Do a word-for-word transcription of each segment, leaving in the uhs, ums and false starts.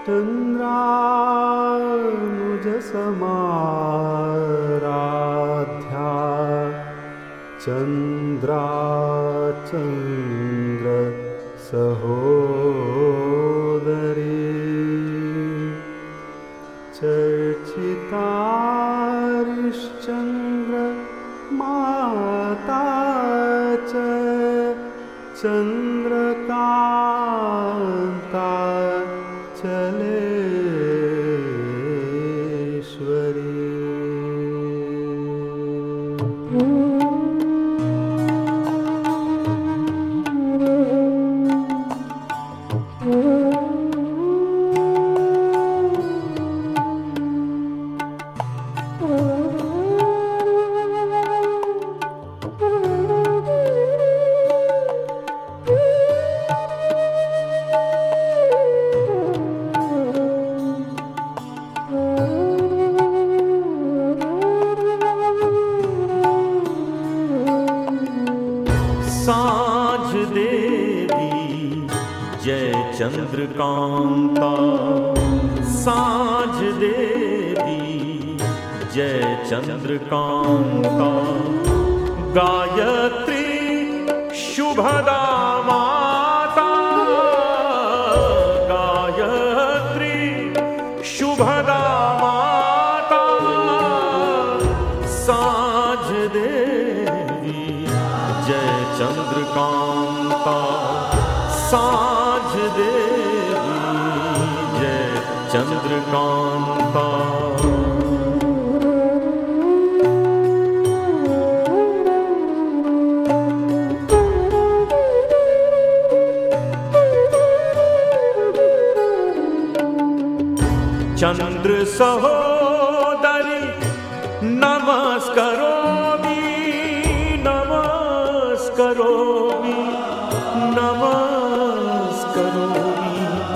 चन्द्रानुजसमाराध्या चन्द्रा चन्द्र सहोदरी चर्चितारिश्चन्द्र माता च चन्द्रकान्ता चलेश्वरी। साँझ देवी जय चंद्रकांता, साँझ देवी जय चंद्रकांता, गायत्री शुभदा माता, गायत्री शुभदा माता, साँझ देवी जय चंद्रकांता, साँझ देवी जय चंद्रकांता। चंद्र सहोदरी नमस्करोमि, नमस्करोमि, नमस्करोमि,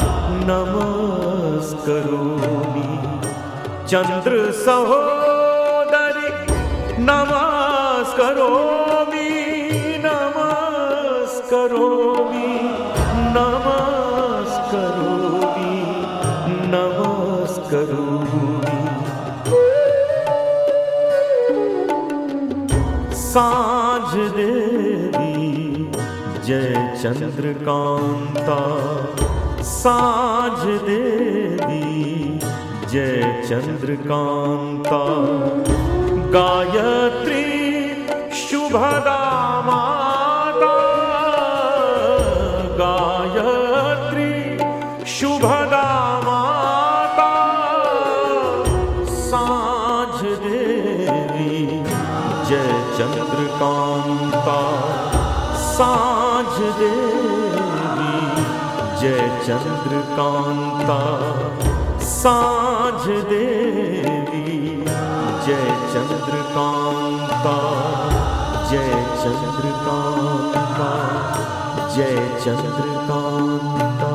नमस्करोमि। चंद्र सहोदरी नमस्करोमि, नमस्करोमि, नमस्करोमि, नमस्करोमि। साँझ देवी जय चंद्रकांता, साँझ देवी जय चंद्रकांता, गायत्री शुभदा माता, गायत्री शुभदा माता, साँझ देवी जय चंद्रकांता, साँझ देवी जय चंद्रकांता, साँझ देवी जय चंद्रकांता, जय चंद्रकांता, जय चंद्रकांता।